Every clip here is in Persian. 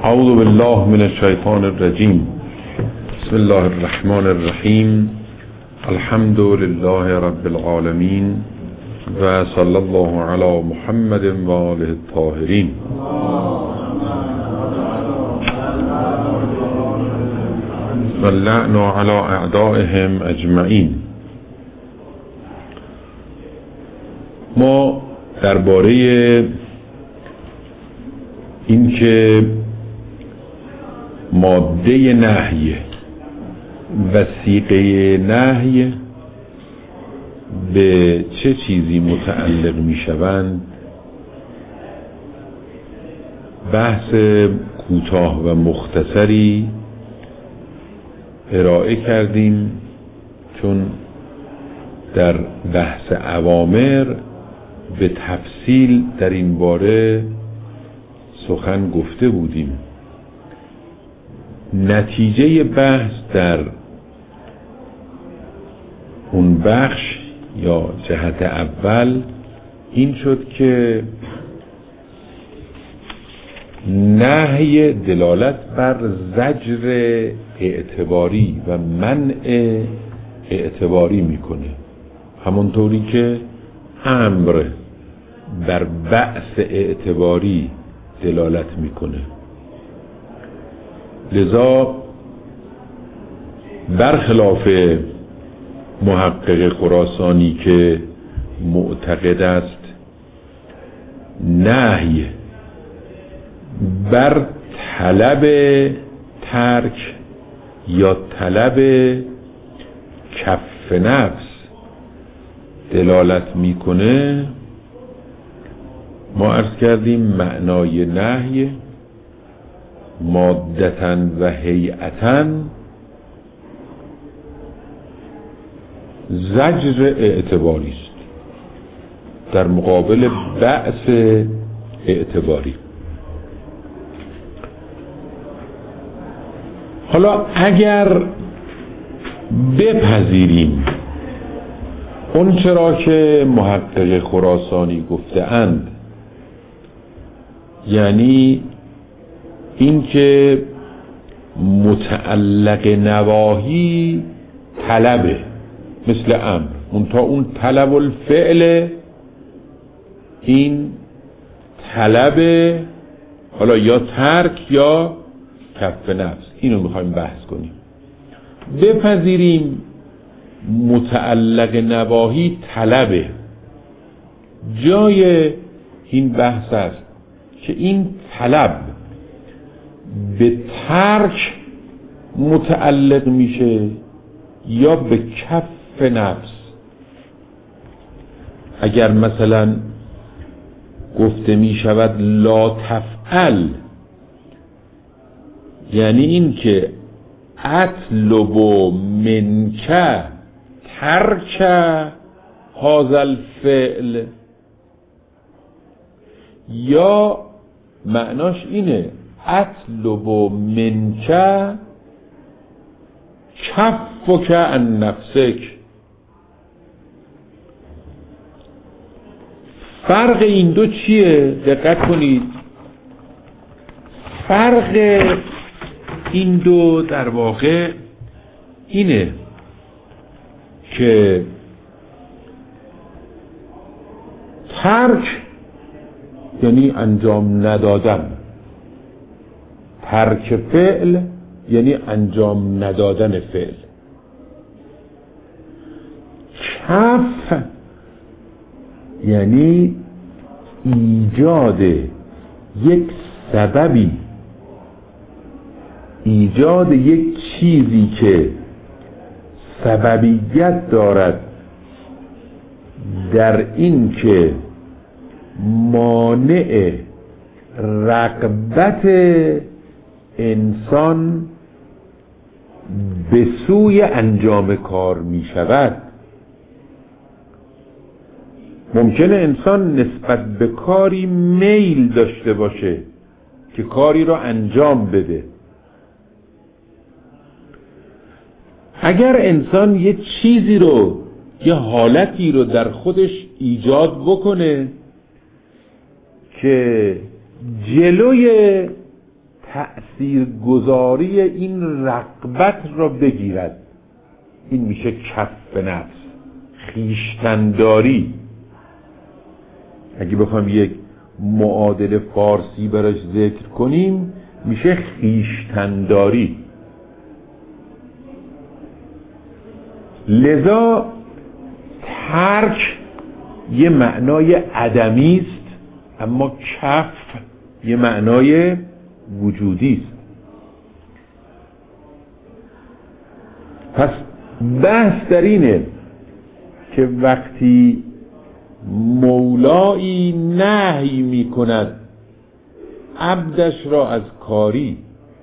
اعوذ بالله من الشیطان الرجیم. بسم الله الرحمن الرحیم. الحمد لله رب العالمین و صلی الله علی محمد و آله الطاهرین. و اللعن علی اعدائهم اجمعین. ما درباره اینکه ماده نهی و صیغه نهی به چه چیزی متعلق می شوند بحث کوتاه و مختصری ارائه کردیم، چون در بحث اوامر به تفصیل در این باره سخن گفته بودیم. نتیجه بحث در اون بخش یا جهت اول این شد که نهی دلالت بر زجر اعتباری و منع اعتباری میکنه، همونطوری که امر بر بأس اعتباری دلالت میکنه. لذا برخلاف محقق خراسانی که معتقد است نهی بر طلب ترک یا طلب کف نفس دلالت میکنه، ما عرض کردیم معنای نهی مادتاً و هیئتاً زجر اعتباری است در مقابل بأس اعتباری. حالا اگر بپذیریم اون چرا که محقق خراسانی گفته اند، یعنی این که متعلق نواهی طلبه مثل امر، منتها اون طلب الفعل، این طلب حالا یا ترک یا کف نفس، اینو میخوایم بحث کنیم. بپذیریم متعلق نواهی طلبه، جای این بحث است که این طلب به ترک متعلق میشه یا به کف نفس. اگر مثلا گفته میشود لا تفعل، یعنی این که اطلب منک ترک هذا الفعل، یا معناش اینه اطلب منک کفک عن نفسک. فرق این دو چیه؟ دقت کنید. فرق این دو در واقع اینه که ترک یعنی انجام ندادن، ترک فعل یعنی انجام ندادن فعل. کف یعنی ایجاد یک سببی، ایجاد یک چیزی که سببیت دارد در این که مانع رغبت انسان به سوی انجام کار می شود. ممکنه انسان نسبت به کاری میل داشته باشه که کاری را انجام بده. اگر انسان یه چیزی رو، یه حالتی رو در خودش ایجاد بکنه که جلوی تأثیرگذاری این رغبت را بگیرد. این میشه کف نفس، خویشتن‌داری. اگه بخوام یک معادل فارسی براش ذکر کنیم میشه خویشتن‌داری. لذا ترک یه معنای عدمی است، اما کف یه معنای وجودی است. پس بحث در اینه که وقتی مولایی نهی می کند عبدش را از کاری،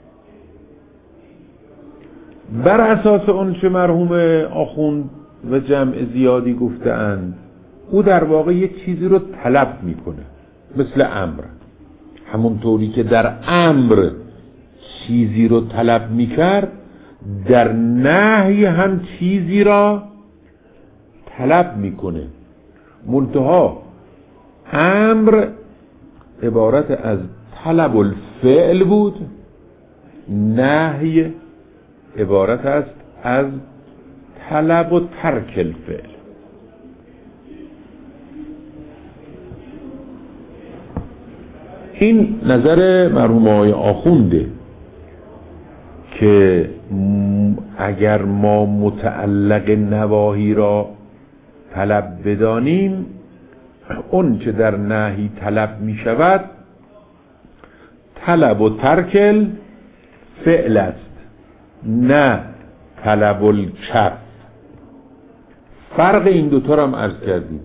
بر اساس اون چه مرحوم آخوند و جمع زیادی گفتند، او در واقع یک چیزی رو طلب میکنه، مثل امر. همونطوری که در امر چیزی رو طلب میکرد، در نهی هم چیزی را طلب میکنه. منتها امر عبارت از طلب الفعل بود، نهی عبارت است از طلب و ترک الفعل. این نظر مرحوم آقای آخونده که اگر ما متعلق نواهی را طلب بدانیم، اون چه در نهی طلب می شود طلب و ترک الفعل است، نه طلب الکف. فرق این دوتا را هم عرض کردیم.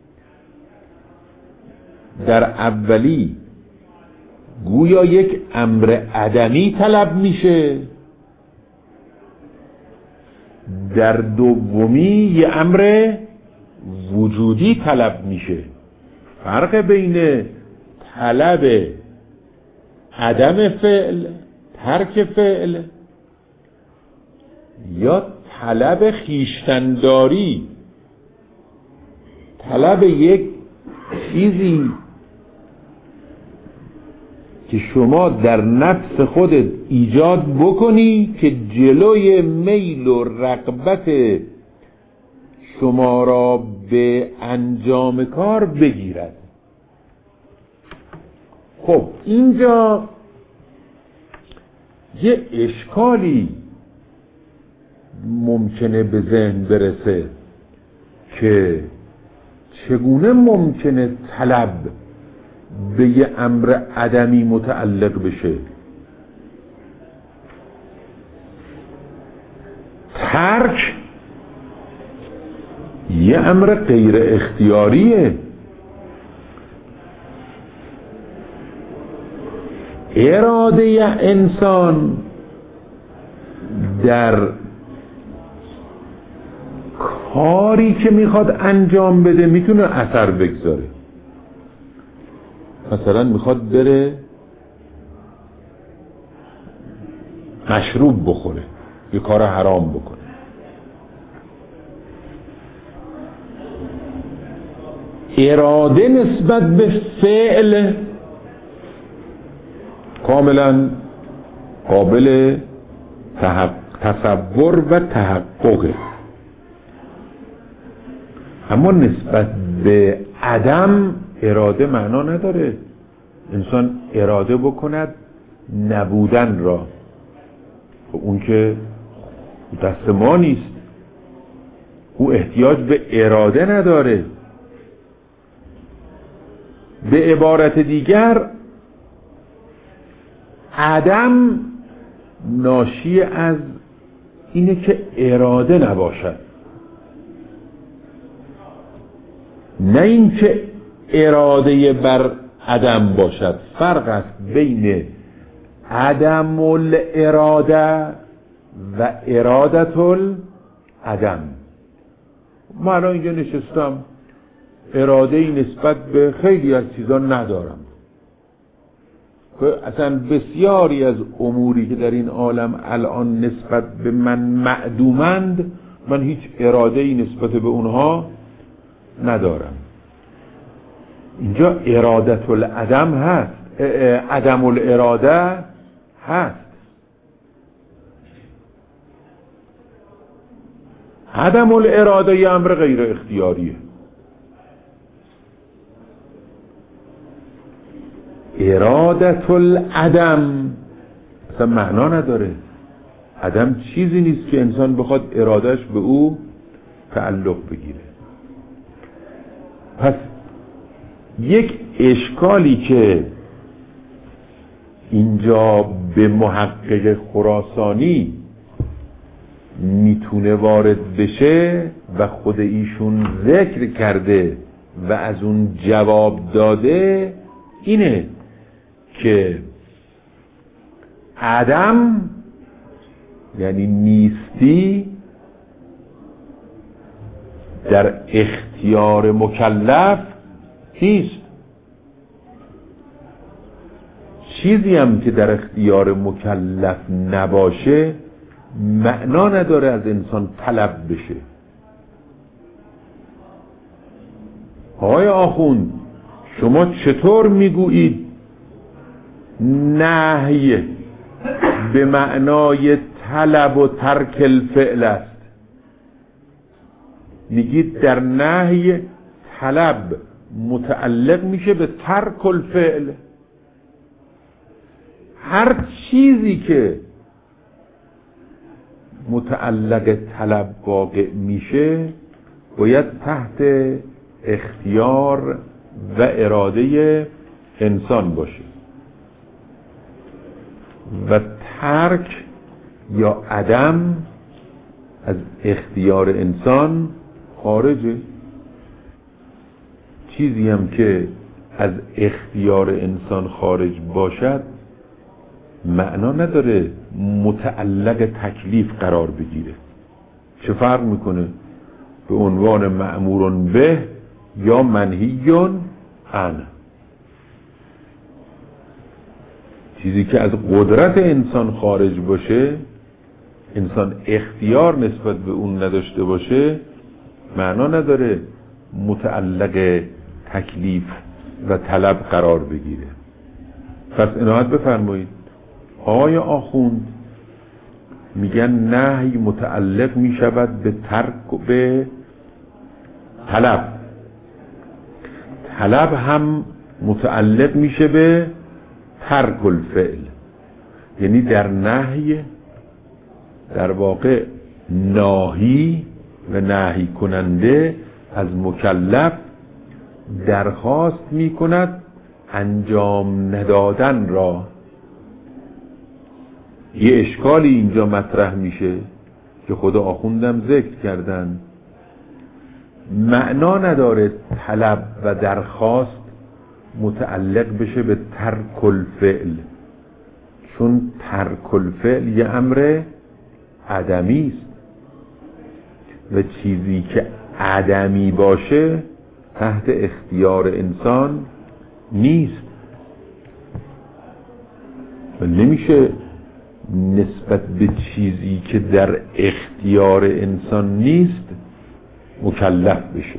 در اولی گویا یک امر عدمی طلب میشه، در دومی یه امر وجودی طلب میشه. فرق بین طلب عدم فعل، ترک فعل، یا طلب خویشتن‌داری، طلب یک چیزی که شما در نفس خودت ایجاد بکنی که جلوی میل و رغبت شما را به انجام کار بگیرد. خب اینجا یه اشکالی ممکنه به ذهن برسه که چگونه ممکنه طلب به یه امر عدمی متعلق بشه؟ ترک یه امر غیر اختیاریه. اراده انسان در کاری که میخواد انجام بده میتونه اثر بگذاره. مثلا میخواد بره مشروب بخوره، یه کار حرام بکنه، اراده نسبت به فعل کاملا قابل تصور و تحققه، اما نسبت به عدم اراده معنا نداره. انسان اراده بکند نبودن را، اون که دست ما نیست، او احتیاج به اراده نداره. به عبارت دیگر عدم ناشی از اینه که اراده نباشد، نه این که اراده بر عدم باشد. فرق است بین عدم الاراده و ارادت العدم. من الان اینجا نشستم، اراده ای نسبت به خیلی از چیزا ندارم، اصلا بسیاری از اموری که در این عالم الان نسبت به من معدومند، من هیچ اراده ای نسبت به اونها ندارم. اینجا ارادت العدم هست، عدم الاراده هست. عدم الاراده یه امر غیر اختیاریه. ارادت العدم اصلا معنا نداره. عدم چیزی نیست که انسان بخواد ارادش به او تعلق بگیره. پس یک اشکالی که اینجا به محقق خراسانی میتونه وارد بشه و خود ایشون ذکر کرده و از اون جواب داده اینه که عدم یعنی نیستی در اختیار مکلف نیست. چیزی هم که در اختیار مکلف نباشه معنا نداره از انسان طلب بشه. آقای آخوند شما چطور میگویید نهی به معنای طلب و ترک الفعل است؟ میگید در نهی طلب متعلق میشه به ترک الفعل. هر چیزی که متعلق طلب واقع میشه باید تحت اختیار و اراده انسان باشه و ترک یا عدم از اختیار انسان خارجه. چیزی هم که از اختیار انسان خارج باشد معنا نداره متعلق تکلیف قرار بگیره. چه فرق میکنه به عنوان مأمور به یا منهی عنه؟ چیزی که از قدرت انسان خارج باشه، انسان اختیار نسبت به اون نداشته باشه، معنا نداره متعلق تکلیف و طلب قرار بگیره. پس عنایت بفرمایید. آقای آخوند میگن نهی متعلق میشود به ترک و به طلب. طلب هم متعلق میشه به ترک الفعل. یعنی در نهی در واقع ناهی و نهی کننده از مکلف درخواست میکند انجام ندادن را. یه اشکالی اینجا مطرح میشه که خود آخوندم ذکر کردن. معنا نداره طلب و درخواست متعلق بشه به ترک الفعل، چون ترک الفعل یه امر عدمی است و چیزی که عدمی باشه تحت اختیار انسان نیست و نمیشه نسبت به چیزی که در اختیار انسان نیست مکلف بشه.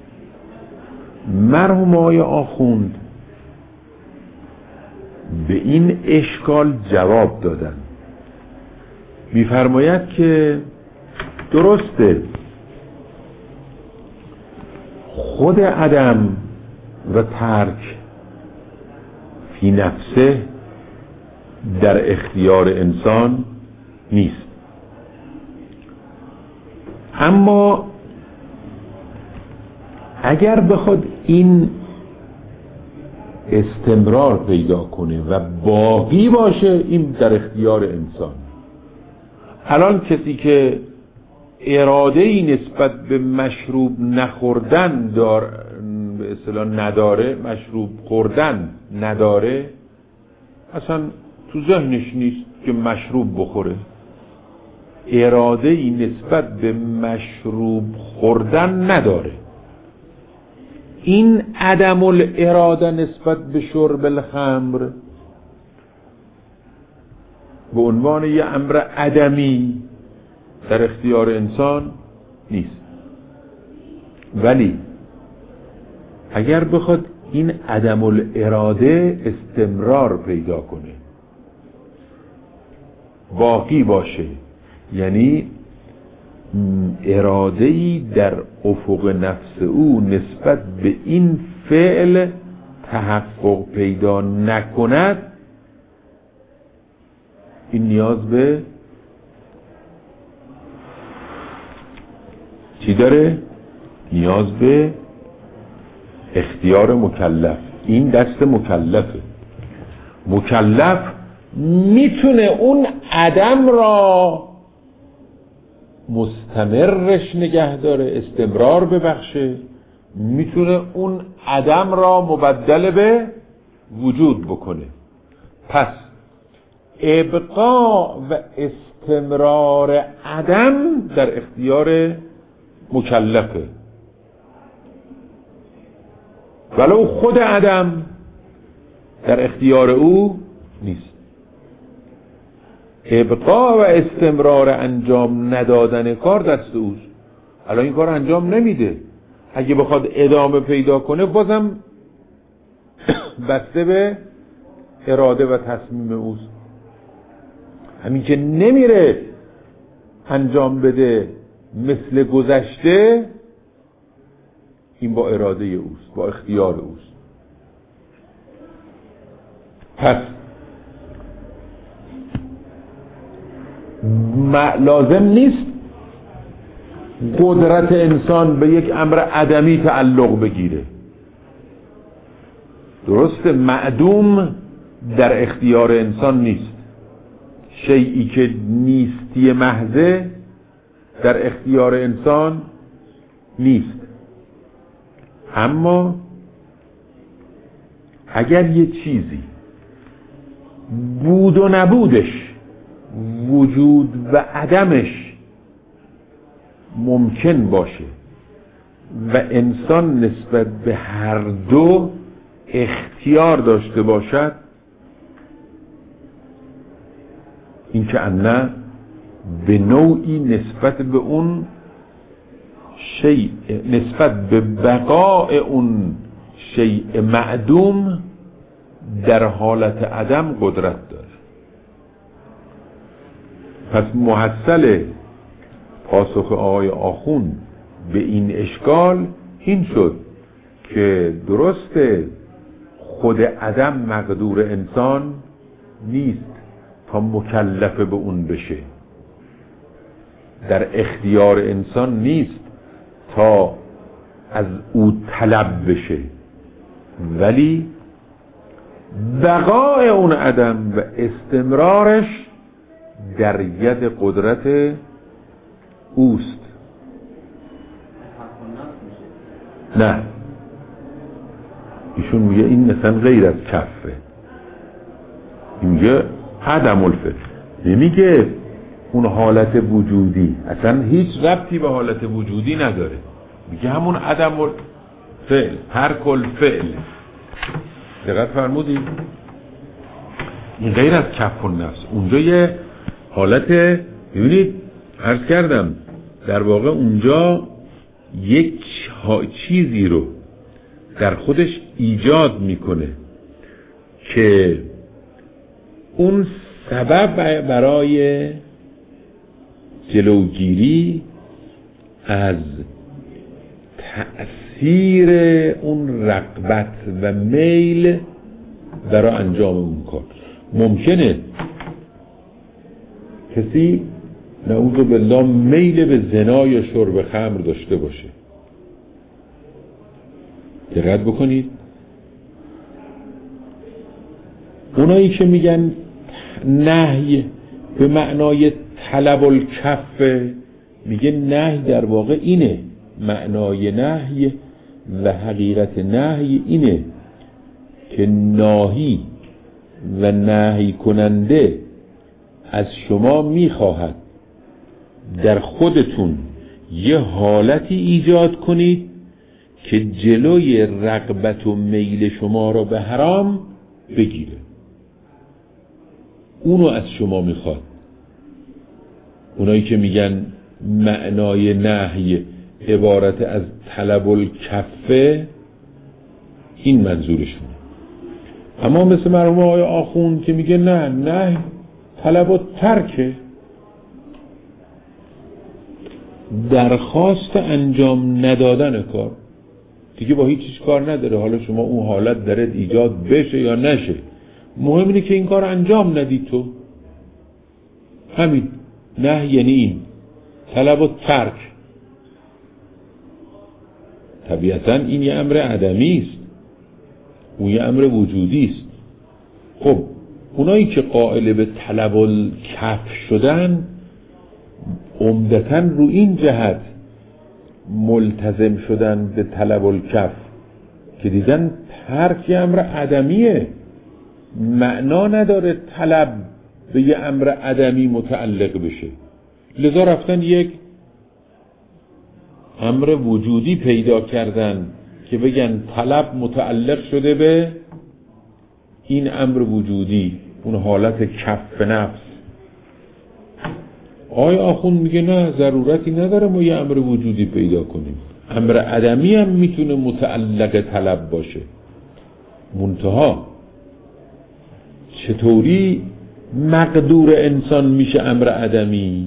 مرحوم آقای آخوند به این اشکال جواب دادن. می‌فرماید که درسته خود عدم و ترک فی نفسه در اختیار انسان نیست، اما اگر بخواد این استمرار پیدا کنه و باقی باشه این در اختیار انسان. الان کسی که اراده‌ای نسبت به مشروب نخوردن به اصطلاح نداره، مشروب خوردن نداره، اصلا تو ذهنش نیست که مشروب بخوره. اراده‌ای نسبت به مشروب خوردن نداره. این عدم الاراده نسبت به شرب الخمر به عنوان یه امر عدمی در اختیار انسان نیست. ولی اگر بخواد این عدم الاراده استمرار پیدا کنه باقی باشه، یعنی اراده‌ای در افق نفس او نسبت به این فعل تحقق پیدا نکند، این نیاز به چی داره؟ نیاز به اختیار مکلف. این دست مکلفه. مکلف میتونه اون عدم را مستمرش نگه داره، استمرار ببخشه، میتونه اون عدم را مبدل به وجود بکنه. پس ابقا و استمرار عدم در اختیار مکلفه، ولو خود عدم در اختیار او نیست. ابقا و استمرار انجام ندادن کار دست اوست. الان این کار انجام نمیده، اگه بخواد ادامه پیدا کنه بازم بسته به اراده و تصمیم اوست. همین که نمیره انجام بده مثل گذشته، این با اراده اوست، با اختیار اوست. پس لازم نیست قدرت انسان به یک امر عدمی تعلق بگیره. درسته معدوم در اختیار انسان نیست، شیئی که نیستی محضه در اختیار انسان نیست. اما اگر یه چیزی بود و نبودش، وجود و عدمش ممکن باشه و انسان نسبت به هر دو اختیار داشته باشد، این که نه به نوعی نسبت به اون شیء، نسبت به بقای اون شیء معدوم در حالت عدم قدرت داره. پس محصل پاسخ آقای آخون به این اشکال این شد که درسته خود عدم مقدور انسان نیست تا مکلف به اون بشه، در اختیار انسان نیست تا از او طلب بشه، ولی بقای اون عدم و استمرارش در ید قدرت اوست. نه، ایشون میگه این مثلا غیر از کفه، این میگه عدم الفعل، نمیگه اون حالت وجودی، اصلا هیچ ربطی به حالت وجودی نداره، میگه همون عدم الفعل، ترک الفعل. دقت فرمودید؟ این غیر از کف النفس. اونجا یه حالت، ببینید عرض کردم در واقع اونجا یک چیزی رو در خودش ایجاد میکنه که اون سبب برای جلوگیری از تأثیر اون رغبت و میل برای انجام اون کار. ممکنه کسی نعوذ بالله میل به زنا یا شرب خمر داشته باشه. دقت بکنید، اونایی که میگن نهی به معنای طلب الکف، میگه نهی در واقع اینه، معنای نهی و حقیقت نهی اینه که ناهی و نهی کننده از شما میخواهد در خودتون یه حالتی ایجاد کنید که جلوی رغبت و میل شما را به حرام بگیره. اونو از شما میخواد. اونایی که میگن معنای نهی عبارت از طلب الکفه، این منظورشونه. اما مثل مرحوم آقای آخوند که میگه نه طلب و ترک، درخواست انجام ندادن کار. دیگه با هیچ کار نداره، حالا شما اون حالت داره ایجاد بشه یا نشه، مهم اینه که این کار انجام ندید تو. همین. نه یعنی این طلب و ترک. طبیعتا این یه امر عدمی است، اون یه امر وجودی است. خب اونایی که قائل به طلب الکف شدن عمدتاً رو این جهت ملتزم شدن به طلب الکف که دیدن ترک یه امر عدمیه، معنا نداره طلب به یه امر عدمی متعلق بشه، لذا رفتن یک امر وجودی پیدا کردن که بگن طلب متعلق شده به این امر وجودی، اون حالت کف نفس. آقای آخوند میگه نه، ضرورتی نداره ما یه امر وجودی پیدا کنیم، امر عدمی هم میتونه متعلق طلب باشه. منتها چطوری مقدور انسان میشه امر عدمی؟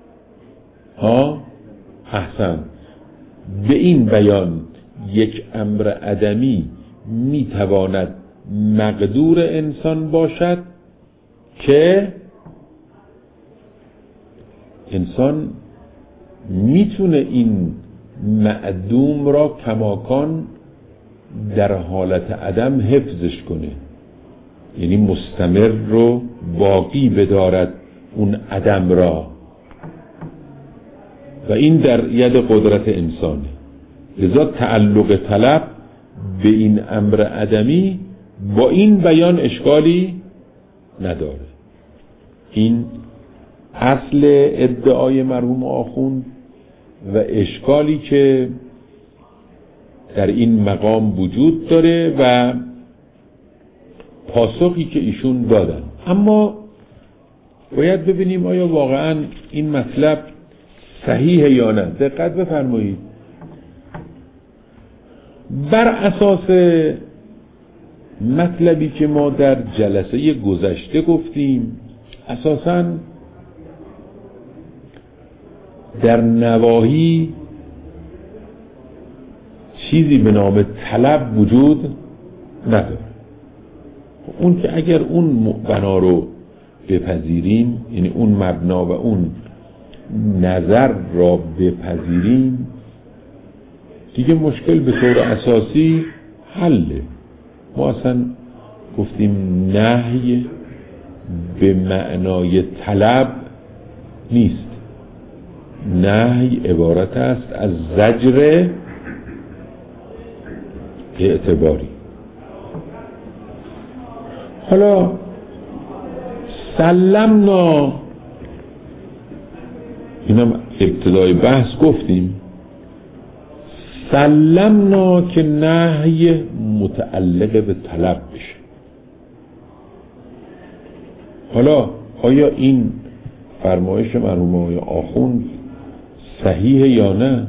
احسن، به این بیان یک امر عدمی میتواند مقدور انسان باشد که انسان میتونه این معدوم را کماکان در حالت عدم حفظش کنه، یعنی مستمر رو باقی بدارد اون عدم را، و این در ید قدرت انسانه. لذا تعلق طلب به این امر عدمی با این بیان اشکالی نداره. این اصل ادعای مرحوم آخوند و اشکالی که در این مقام وجود داره و پاسخی که ایشون دادن. اما باید ببینیم آیا واقعا این مطلب صحیحه یا نه. دقت بفرمایید، بر اساس مطلبی که ما در جلسه گذشته گفتیم، اساساً در نواهی چیزی به نام طلب وجود نداره. اون که اگر اون بنا رو بپذیریم، یعنی اون مبنا و اون نظر را بپذیریم، دیگه مشکل به طور اساسی حله. ما اصلا گفتیم نهی به معنای طلب نیست، نهی عبارت است از زجر اعتباری. حالا سلمنا، اینم ابتدای بحث گفتیم، سلمنا که نهی متعلق به طلب بشه. حالا آیا این فرمایش مرحوم آقای آخوند صحیحه یا نه؟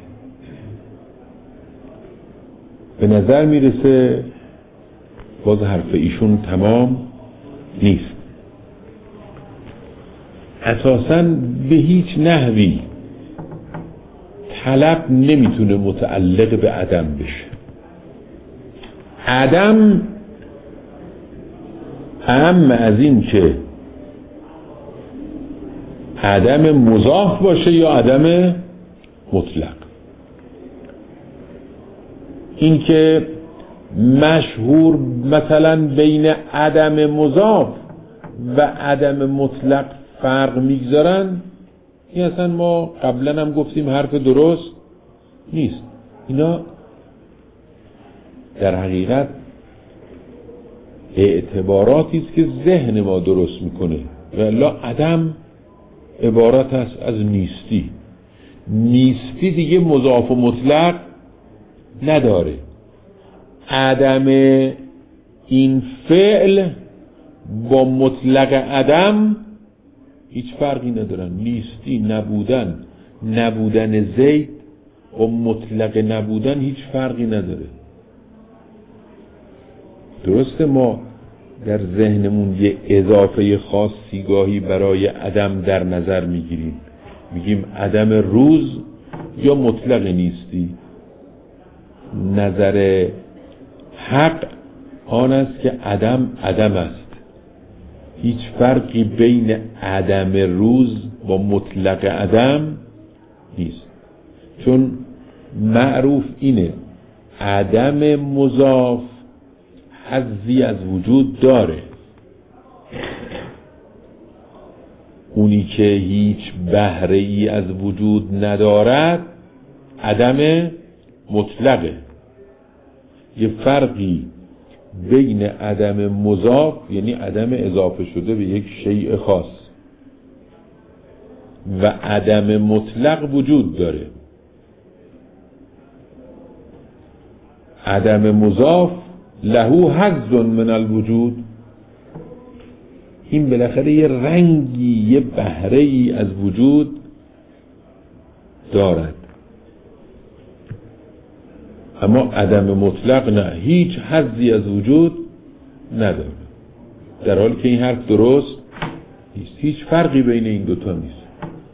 به نظر میرسه باز حرف ایشون تمام نیست. اساساً به هیچ نحوی طلب نمیتونه متعلق به عدم بشه. عدم اهم از این که عدم مضاف باشه یا عدم مطلق. این که مشهور مثلا بین عدم مضاف و عدم مطلق فرق میگذارن، این اصلا ما قبلا هم گفتیم حرف درست نیست. اینا در حقیقت اعتباراتی است که ذهن ما درست میکنه، ولی عدم عبارت است از نیستی. نیستی دیگه مضاف و مطلق نداره. عدم این فعل با مطلق عدم هیچ فرقی ندارن. نیستی، نبودن زید و مطلق نبودن هیچ فرقی نداره. درسته ما در ذهنمون یه اضافه خاصی گاهی برای عدم در نظر میگیریم، میگیم عدم روز یا مطلق نیستی. نظر حق آن است که عدم عدم است. هیچ فرقی بین عدم روز با مطلق عدم نیست، چون معروف اینه عدم مضاف حظی از وجود داره. اونی که هیچ بهره ای از وجود ندارد عدم مطلقه. یه فرقی بین عدم مضاف یعنی عدم اضافه شده به یک شیء خاص و عدم مطلق وجود داره. عدم مضاف له حظ من الوجود، این بالاخره یه رنگی یه بهره ای از وجود دارد، اما عدم مطلق نه، هیچ حظی از وجود نداره. در حالی که این حرف درست نیست، هیچ فرقی بین این دوتا نیست.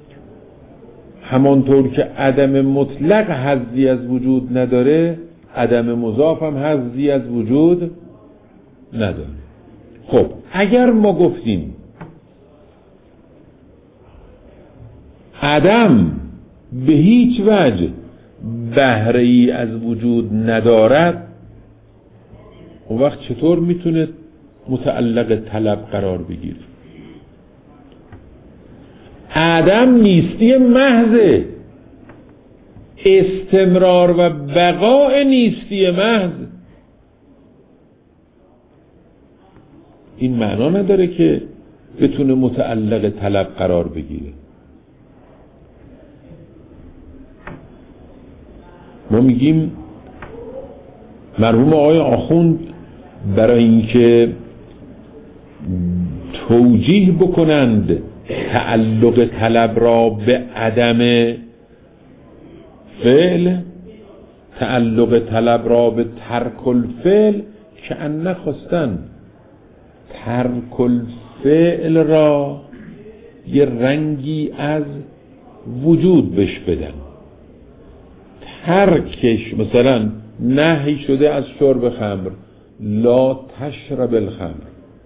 همانطور که عدم مطلق حظی از وجود نداره، عدم مضاف هم حظی از وجود نداره. خب اگر ما گفتیم عدم به هیچ وجه بهره ای از وجود ندارد، اون وقت چطور میتونه متعلق طلب قرار بگیره؟ عدم نیستی محض، استمرار و بقاء نیستی محض. این معنا نداره که بتونه متعلق طلب قرار بگیره. ما میگیم مرحوم آقای آخوند برای اینکه توجیه بکنند تعلق طلب را به عدم فعل، تعلق طلب را به ترک الفعل، که ان خواستن ترک الفعل را یه رنگی از وجود بش بدن. ترکش مثلا نهی شده از شرب خمر، لا تشرب الخمر،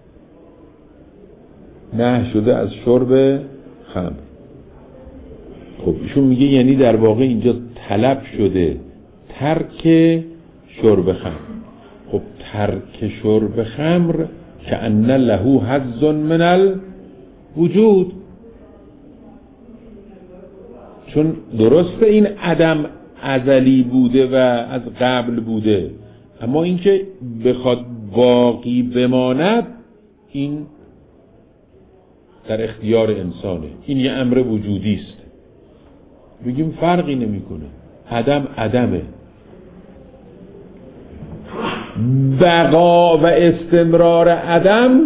نهی شده از شرب خمر. خب ایشون میگه یعنی در واقع اینجا طلب شده ترک شرب خمر. خب ترک شرب خمر که ان له حظ من الوجود، چون درسته این عدم ازلی بوده و از قبل بوده، اما اینکه بخواد باقی بماند این در اختیار انسانه، این یه امر وجودی است. بگیم فرقی نمیکنه، عدم عدمه. بقا و استمرار عدم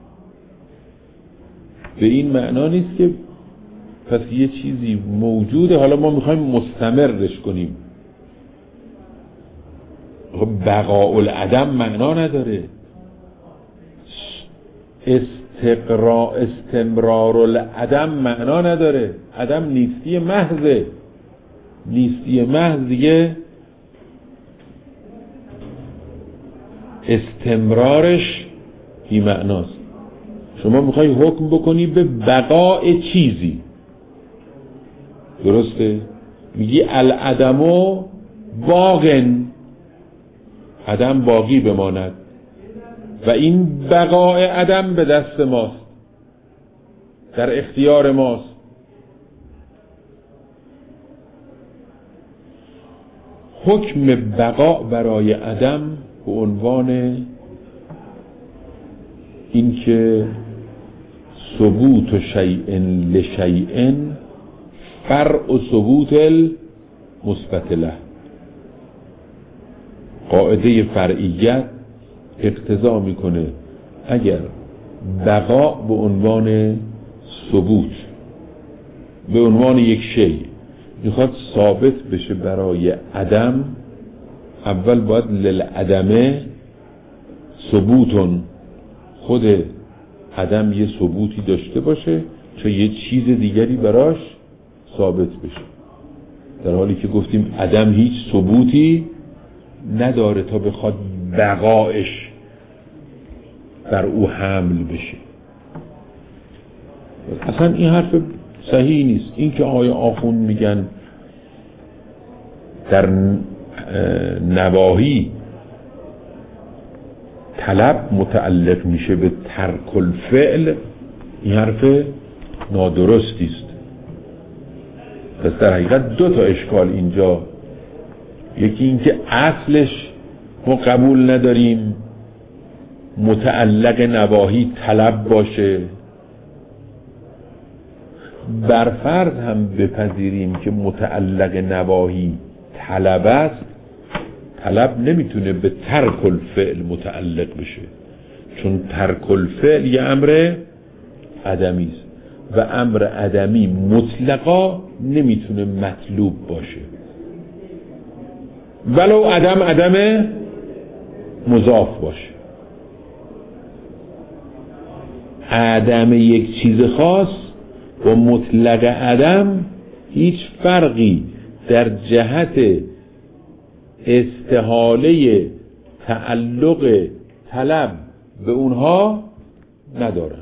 به این معنا نیست که پس یه چیزی موجوده حالا ما میخوایم مستمرش کنیم. بقاء العدم معنا نداره، استمرار العدم معنا نداره. عدم نیستی محضه، نیستی محض دیگه استمرارش بی معناست. شما میخوای حکم بکنی به بقاء چیزی، درسته؟ میگی العدمو باقن، عدم باقی بماند و این بقاء عدم به دست ماست، در اختیار ماست. حکم بقاء برای عدم به عنوان اینکه ثبوت شیء لشیء فرع ثبوت المثبت له، قاعده فرعیت اقتضا میکنه اگر بقا به عنوان ثبوت، به عنوان یک شیء میخواد ثابت بشه برای عدم، اول باید للعدم ثبوت خود عدم یه ثبوتی داشته باشه تا یه چیز دیگری براش ثابت بشه، در حالی که گفتیم عدم هیچ ثبوتی نداره تا بخواد بقایش بر او حمل بشه. اصلا این حرف صحیح نیست. این که آقای آخوند میگن در نواهی طلب متعلق میشه به ترک الفعل، این حرف نادرستی است. پس در حقیقت دو تا اشکال اینجا، یکی این که اصلش ما قبول نداریم متعلق نواهی طلب باشه، برفرض هم بپذیریم که متعلق نواهی طلب است، طلب نمیتونه به ترک الفعل متعلق بشه، چون ترک الفعل یه امر عدمی است و امر عدمی مطلقا نمیتونه مطلوب باشه، ولو عدم مضاف باشه. عدم یک چیز خاص با مطلق عدم هیچ فرقی در جهت استحاله تعلق طلب به اونها ندارند.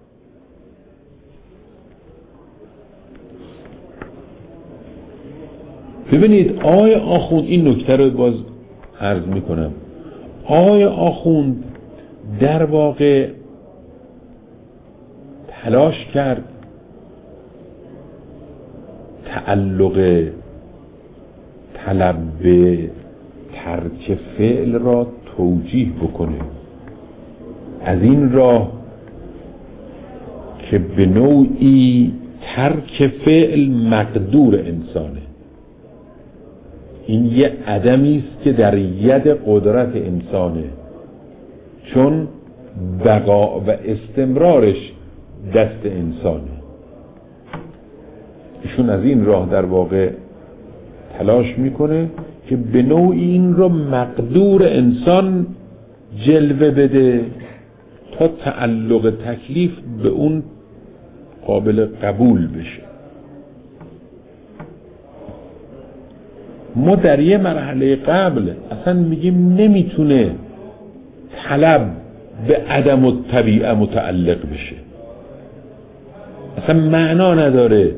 ببینید آقای آخوند، این نکته رو باز عرض میکنم، آقای آخوند در واقع تلاش کرد تعلق طلب به ترک فعل را توجیه بکنه، از این راه که به نوعی ترک فعل مقدور انسانه، این یه عدمی است که در ید قدرت انسانه، چون بقا و استمرارش دست انسانه. ایشون از این راه در واقع تلاش میکنه که به نوعی این رو مقدور انسان جلوه بده تا تعلق تکلیف به اون قابل قبول بشه. ما در یه مرحله قبل اصلا میگیم نمیتونه طلب به عدم الطبیعه متعلق بشه، اصلا معنا نداره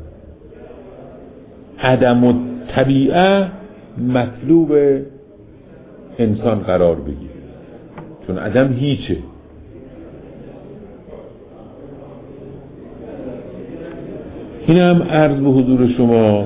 عدم الطبیعه مطلوب انسان قرار بگیره، چون عدم هیچه. این هم عرض به حضور شما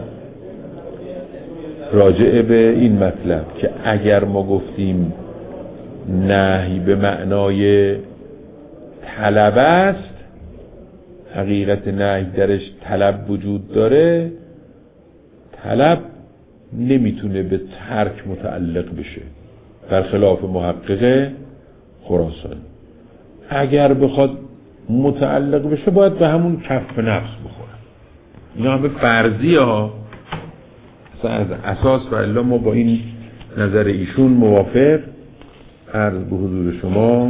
راجع به این مطلب که اگر ما گفتیم نهی به معنای طلب است، حقیقت نهی درش طلب وجود داره، طلب نمیتونه به ترک متعلق بشه، برخلاف محقق خراسانی. اگر بخواد متعلق بشه باید به همون کف نفس بخوره. اینا همه فرضیه ها، از اساس و الا ما با این نظر ایشون موافق عرض به حضور شما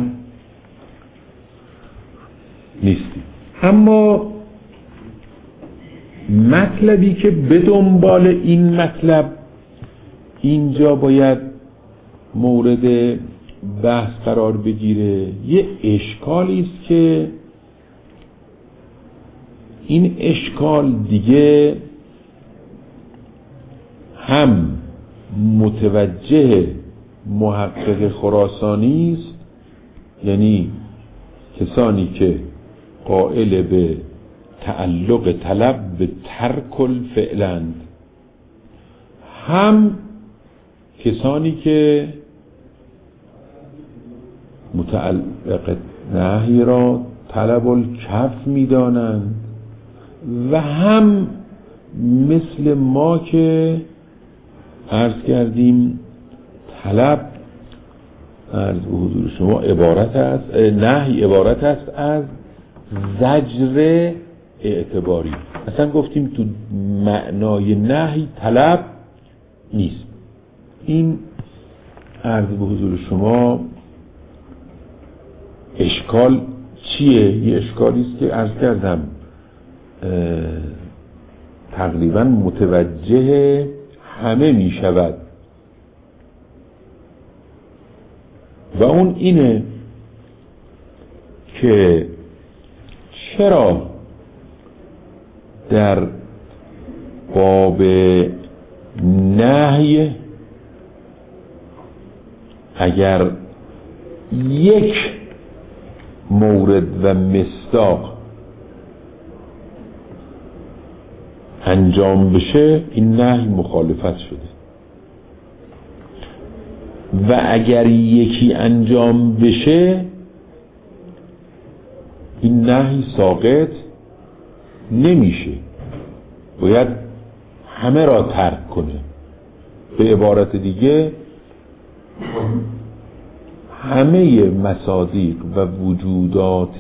نیستیم. اما مطلبی که به دنبال این مطلب اینجا باید مورد بحث قرار بگیره، یه اشکالی است که این اشکال دیگه هم متوجه محقق خراسانی است، یعنی کسانی که قائل به تعلق طلب به ترک الفعلند، هم کسانی که متعلق نهی را طلب الکف می‌دانند و هم مثل ما که عرض کردیم طلب عرض به حضور شما عبارت است، نهی عبارت است از زجر اعتباری. اصلا گفتیم تو معنای نهی طلب نیست. این عرض به حضور شما اشکال چیه؟ یه اشکالی است که عرض کردم تقریبا متوجه همه می شود و اون اینه که چرا در باب نهی اگر یک مورد و مصداق انجام بشه این نهی مخالفت شده و اگر یکی انجام بشه این نهی ساقط نمیشه، باید همه را ترک کنه. به عبارت دیگه همه مصادیق و وجودات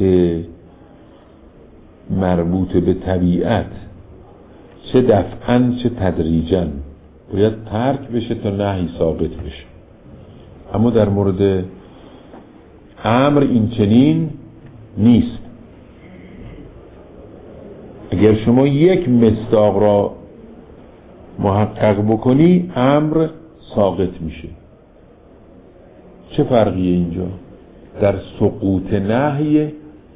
مربوط به طبیعت چه دفعاً چه تدریجاً باید ترک بشه تا نهی ثابت بشه. اما در مورد امر این چنین نیست. اگر شما یک مصداق را محقق بکنی امر ساقط میشه. چه فرقیه اینجا؟ در سقوط نهی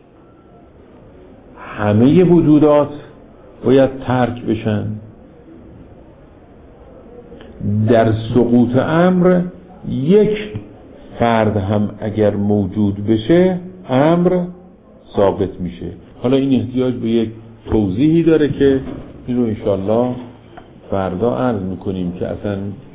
همه وجودات باید ترک بشن، در سقوط امر یک فرد هم اگر موجود بشه امر ساقط میشه. حالا این احتیاج به یک توضیحی داره که این رو انشاءالله فردا عرض میکنیم که اصلا